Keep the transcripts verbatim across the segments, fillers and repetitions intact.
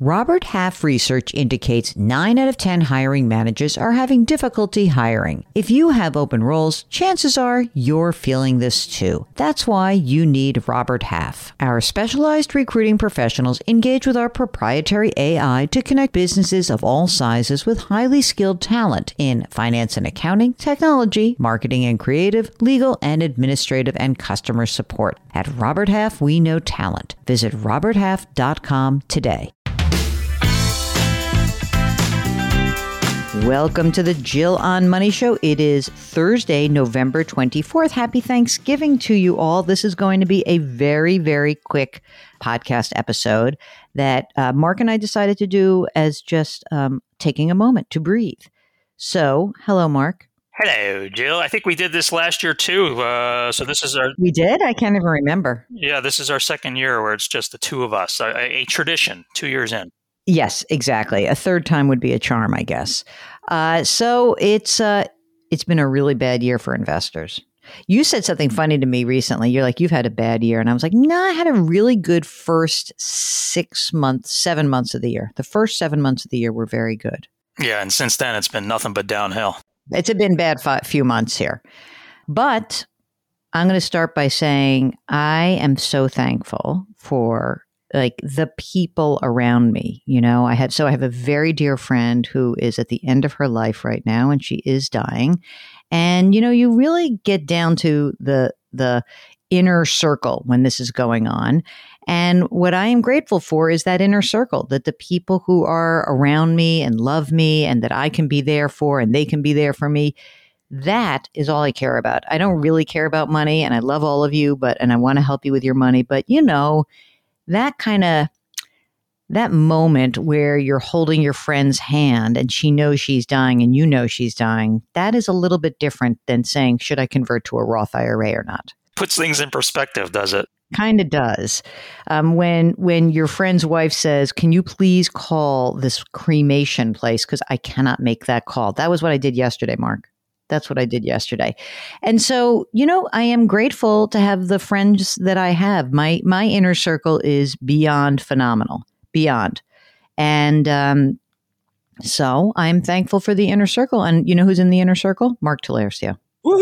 Robert Half research indicates nine out of ten hiring managers are having difficulty hiring. If you have open roles, chances are you're feeling this too. That's why you need Robert Half. Our specialized recruiting professionals engage with our proprietary A I to connect businesses of all sizes with highly skilled talent in finance and accounting, technology, marketing and creative, legal and administrative, and customer support. At Robert Half, we know talent. Visit robert half dot com today. Welcome to the Jill on Money Show. It is Thursday, November twenty-fourth. Happy Thanksgiving to you all. This is going to be a very, very quick podcast episode that uh, Mark and I decided to do as just um, taking a moment to breathe. So, hello, Mark. Hello, Jill. I think we did this last year too. Uh, so this is our... We did? I can't even remember. Yeah, this is our second year where it's just the two of us. A, a tradition, two years in. Yes, exactly. A third time would be a charm, I guess. Uh, so it's uh, it's been a really bad year for investors. You said something funny to me recently. You're like, you've had a bad year. And I was like, no, I had a really good first six months, seven months of the year. The first seven months of the year were very good. Yeah, and since then, it's been nothing but downhill. It's been bad five, few months here. But I'm going to start by saying I am so thankful for like the people around me. You know, I had, so I have a very dear friend who is at the end of her life right now, and she is dying. And, you know, you really get down to the, the inner circle when this is going on. And what I am grateful for is that inner circle, that the people who are around me and love me and that I can be there for and they can be there for me. That is all I care about. I don't really care about money, and I love all of you, but, and I want to help you with your money, but you know, that kind of, that moment where you're holding your friend's hand and she knows she's dying and you know she's dying, that is a little bit different than saying, should I convert to a Roth I R A or not? Puts things in perspective, does it? Kind of does. Um, when when your friend's wife says, can you please call this cremation place? Because I cannot make that call. That was what I did yesterday, Mark. That's what I did yesterday. And so, you know, I am grateful to have the friends that I have. My my inner circle is beyond phenomenal, beyond. And um, so I'm thankful for the inner circle. And you know who's in the inner circle? Mark Talercio.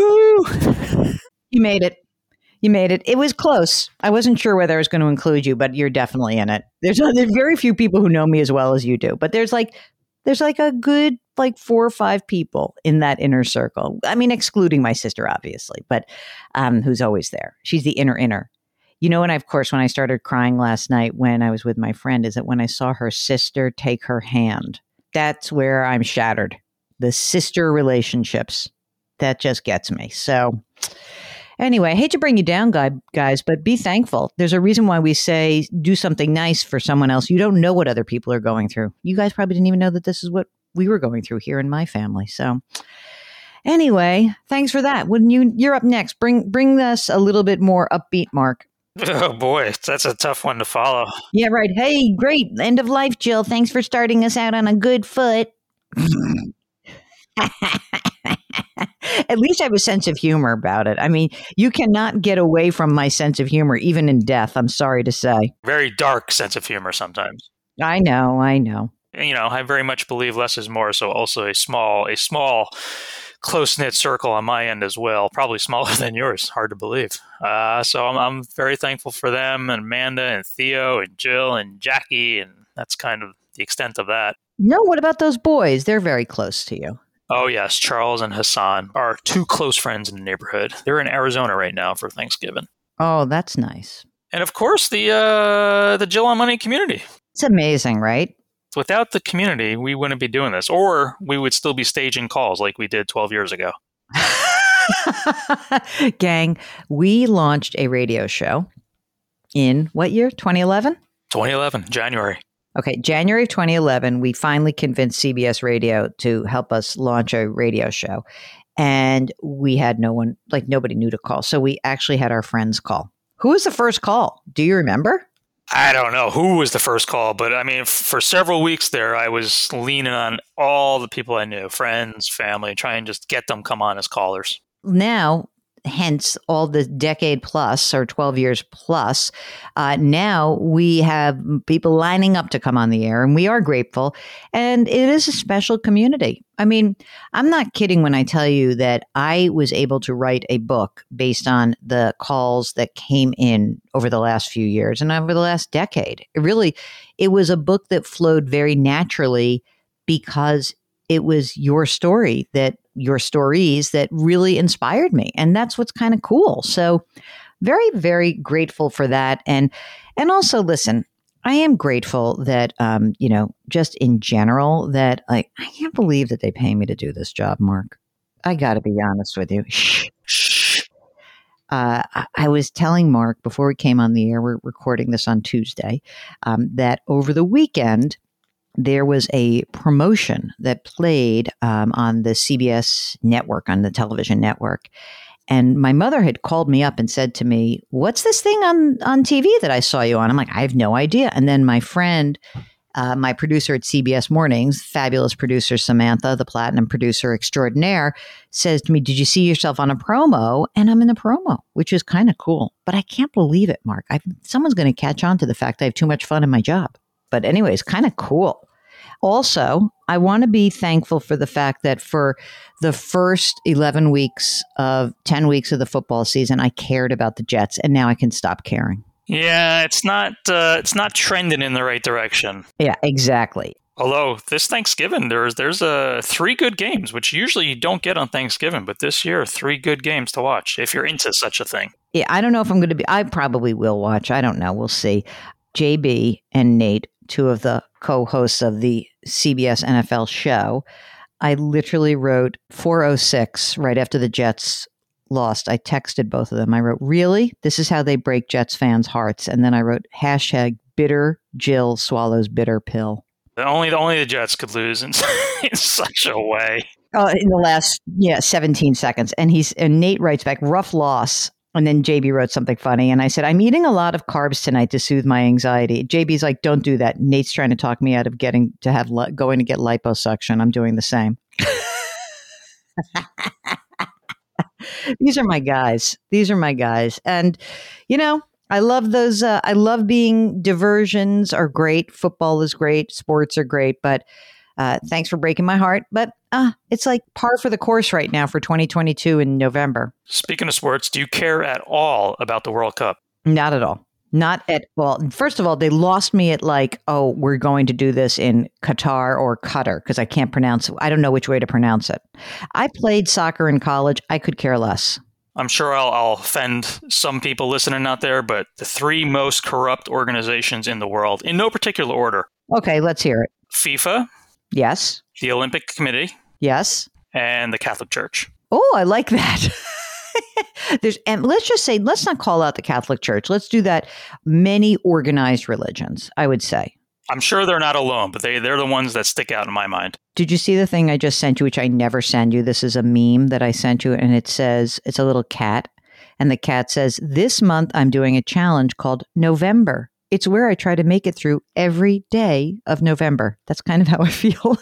Woohoo! You made it. You made it. It was close. I wasn't sure whether I was going to include you, but you're definitely in it. There's, there's very few people who know me as well as you do, but there's like there's like a good like four or five people in that inner circle. I mean, excluding my sister, obviously, but um, who's always there. She's the inner inner. You know, and of course, when I started crying last night when I was with my friend, is that when I saw her sister take her hand, that's where I'm shattered. The sister relationships, that just gets me. So anyway, I hate to bring you down, guys, but be thankful. There's a reason why we say do something nice for someone else. You don't know what other people are going through. You guys probably didn't even know that this is what we were going through here in my family. So anyway, thanks for that. When you you're up next, bring bring us a little bit more upbeat, Mark. Oh boy, that's a tough one to follow. Yeah, right. Hey, great. End of life, Jill. Thanks for starting us out on a good foot. At least I have a sense of humor about it. I mean, you cannot get away from my sense of humor, even in death, I'm sorry to say. Very dark sense of humor sometimes. I know, I know. You know, I very much believe less is more, so also a small, a small, close-knit circle on my end as well, probably smaller than yours, hard to believe. Uh, so I'm, I'm very thankful for them, and Amanda, and Theo, and Jill, and Jackie, and that's kind of the extent of that. No, what about those boys? They're very close to you. Oh, yes. Charles and Hassan are two close friends in the neighborhood. They're in Arizona right now for Thanksgiving. Oh, that's nice. And of course, the uh, the Jill on Money community. It's amazing, right? Without the community, we wouldn't be doing this, or we would still be staging calls like we did twelve years ago. Gang, we launched a radio show in what year? twenty eleven? twenty eleven, January. Okay, January of twenty eleven, we finally convinced C B S Radio to help us launch a radio show. And we had no one, like nobody knew to call. So we actually had our friends call. Who was the first call? Do you remember? I don't know who was the first call, but I mean, f- for several weeks there, I was leaning on all the people I knew, friends, family, trying to just get them come on as callers. Now, hence all the decade plus or twelve years plus. Uh, now we have people lining up to come on the air, and we are grateful. And it is a special community. I mean, I'm not kidding when I tell you that I was able to write a book based on the calls that came in over the last few years and over the last decade. It really, it was a book that flowed very naturally because it was your story that your stories that really inspired me. And that's what's kind of cool. So very, very grateful for that. And, and also listen, I am grateful that, um, you know, just in general that like, I can't believe that they pay me to do this job, Mark. I got to be honest with you. Shh, shh. Uh, I, I was telling Mark before we came on the air, we're recording this on Tuesday, um, that over the weekend, there was a promotion that played um, on the C B S network, on the television network. And my mother had called me up and said to me, what's this thing on, on T V that I saw you on? I'm like, I have no idea. And then my friend, uh, my producer at C B S Mornings, fabulous producer Samantha, the platinum producer extraordinaire, says to me, did you see yourself on a promo? And I'm in the promo, which is kind of cool. But I can't believe it, Mark. I've, someone's going to catch on to the fact I have too much fun in my job. But anyways, kind of cool. Also, I want to be thankful for the fact that for the first eleven weeks of ten weeks of the football season, I cared about the Jets, and now I can stop caring. Yeah, it's not uh, it's not trending in the right direction. Yeah, exactly. Although this Thanksgiving, there's there's uh, three good games, which usually you don't get on Thanksgiving, but this year, three good games to watch if you're into such a thing. Yeah, I don't know if I'm going to be. I probably will watch. I don't know. We'll see. J B and Nate, two of the co-hosts of the C B S N F L show, I literally wrote four oh six right after the Jets lost. I texted both of them. I wrote, really? This is how they break Jets fans' hearts. And then I wrote, hashtag bitter Jill swallows bitter pill. The only, the only the Jets could lose in, in such a way. Oh, in the last, yeah, seventeen seconds. And he's, and Nate writes back, rough loss. And then J B wrote something funny. And I said, I'm eating a lot of carbs tonight to soothe my anxiety. J B's like, don't do that. Nate's trying to talk me out of getting to have, li- going to get liposuction. I'm doing the same. These are my guys. These are my guys. And, you know, I love those. Uh, I love being diversions are great. Football is great. Sports are great. But uh, thanks for breaking my heart. But uh, it's like par for the course right now for twenty twenty-two in November. Speaking of sports, do you care at all about the World Cup? Not at all. Not at all. First of all, they lost me at like, oh, we're going to do this in Qatar or Qatar because I can't pronounce it. I don't know which way to pronounce it. I played soccer in college. I could care less. I'm sure I'll, I'll offend some people listening out there, but the three most corrupt organizations in the world, in no particular order. Okay, let's hear it. FIFA. Yes. The Olympic Committee. Yes. And the Catholic Church. Oh, I like that. There's, and let's just say, let's not call out the Catholic Church. Let's do that. Many organized religions, I would say. I'm sure they're not alone, but they, they're the ones that stick out in my mind. Did you see the thing I just sent you, which I never send you? This is a meme that I sent you, and it says, it's a little cat. And the cat says, this month I'm doing a challenge called November. It's where I try to make it through every day of November. That's kind of how I feel.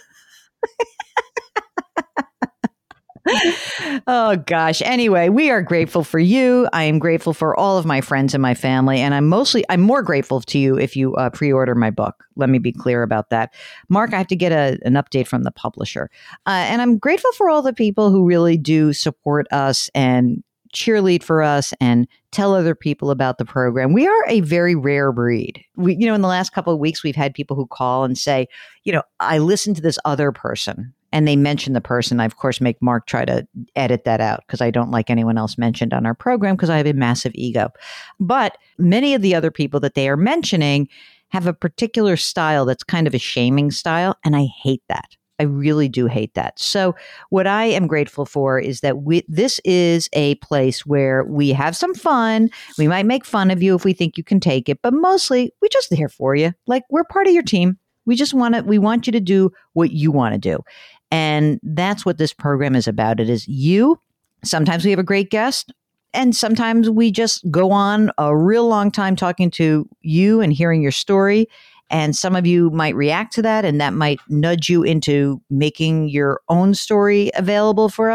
Oh, gosh. Anyway, we are grateful for you. I am grateful for all of my friends and my family. And I'm mostly, I'm more grateful to you if you uh, pre-order my book. Let me be clear about that. Mark, I have to get a, an update from the publisher. Uh, and I'm grateful for all the people who really do support us and cheerlead for us and tell other people about the program. We are a very rare breed. We, you know, in the last couple of weeks, we've had people who call and say, you know, I listened to this other person. And they mention the person. I, of course, make Mark try to edit that out because I don't like anyone else mentioned on our program because I have a massive ego. But many of the other people that they are mentioning have a particular style that's kind of a shaming style. And I hate that. I really do hate that. So what I am grateful for is that we, this is a place where we have some fun. We might make fun of you if we think you can take it, but mostly we're just there for you. Like we're part of your team. We just want to, we want you to do what you want to do. And that's what this program is about. It is you. Sometimes we have a great guest, and sometimes we just go on a real long time talking to you and hearing your story. And some of you might react to that, and that might nudge you into making your own story available for us.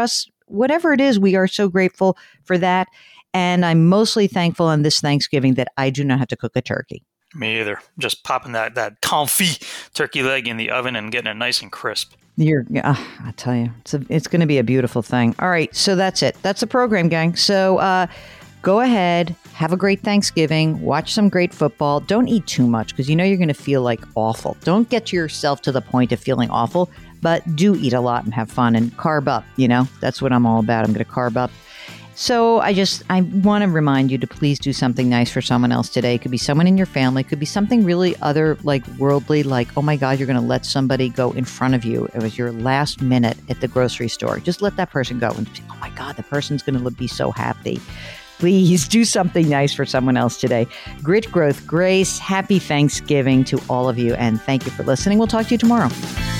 whatever it is, we are so grateful for that. And I'm mostly thankful on this Thanksgiving that I do not have to cook a turkey. Me either. Just popping that, that confit turkey leg in the oven and getting it nice and crisp. You're, uh, I tell you, it's a, it's going to be a beautiful thing. All right, so that's it. That's the program, gang. So uh, go ahead, have a great Thanksgiving, watch some great football. Don't eat too much because you know you're going to feel like awful. Don't get yourself to the point of feeling awful, but do eat a lot and have fun and carb up. You know, that's what I'm all about. I'm going to carb up. So I just, I want to remind you to please do something nice for someone else today. It could be someone in your family. It could be something really other, like worldly, like, oh my God, you're going to let somebody go in front of you. It was your last minute at the grocery store. Just let that person go and, oh my God, the person's going to be so happy. Please do something nice for someone else today. Grit, growth, grace. Happy Thanksgiving to all of you. And thank you for listening. We'll talk to you tomorrow.